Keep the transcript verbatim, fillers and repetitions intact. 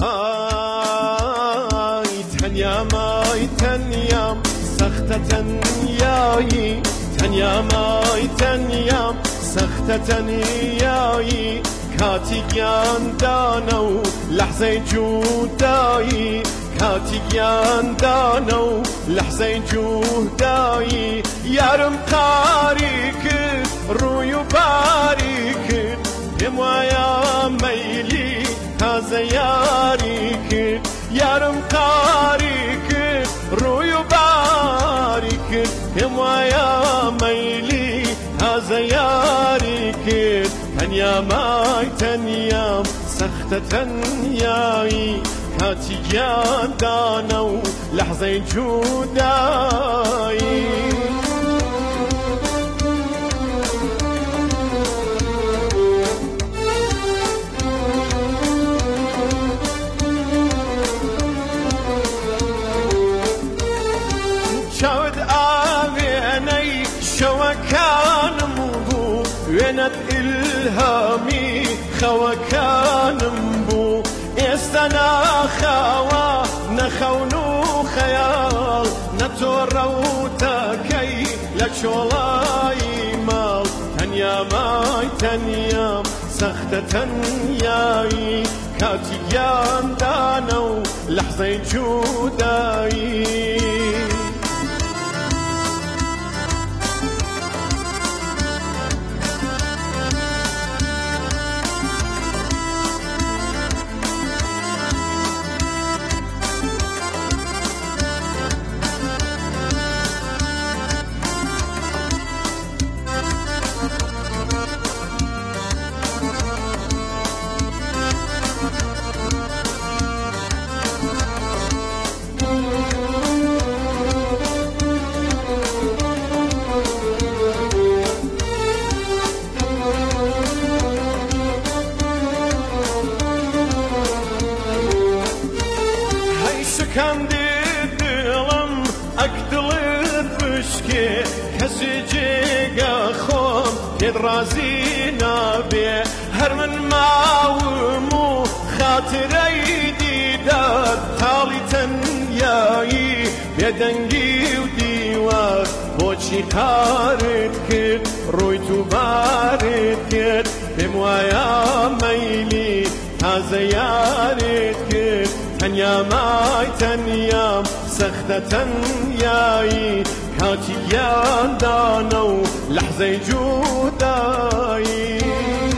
آی تنیام آی تنیام سخت تنیایی تنیام آی تنیام سخت تنیایی کاتی گیاندانە و لەحزەی جودایی کاتی گیاندانە و لەحزەی جودایی یارم قاری کرد ڕووی و باری کرد پێم وایە مەیلی تازە یاری کرد یارم قاری کرد ڕووی و باری کرد پێم وایە مەیلی تازە یاری کرد تەنیام ئای تەنیام سەختە تەنیایی کاتی گیاندانە و لەحزەی جودایی چاوت ئاوێنەی شەوەکانم بوو وێنەت ئیلهامی خەوەکانم بوو ئێستا ناخاوە نەخەون و خەیاڵ نەتۆڕە و تاکەی لە چۆڵایی ماڵ تەنیام ئای تەنیام سەختە تەنیایی کاتی گیاندانە و لەحزەی جودایی کەندی دڵم ئەک دڵت بشکێ کەسی جێگە خۆم پێت ڕازی نابێ هەر من ماوم و خاترەی دیدار تاڵی تەنیایی بێدەنگی و دیوار بۆچی قارت کرد ڕووی تووبارت کرد پێم وایە مەیلی تازە یارت کرد تەنیام ئای تەنیام سەختە تەنیایی کاتی گیاندانە و لەحزەی جودایی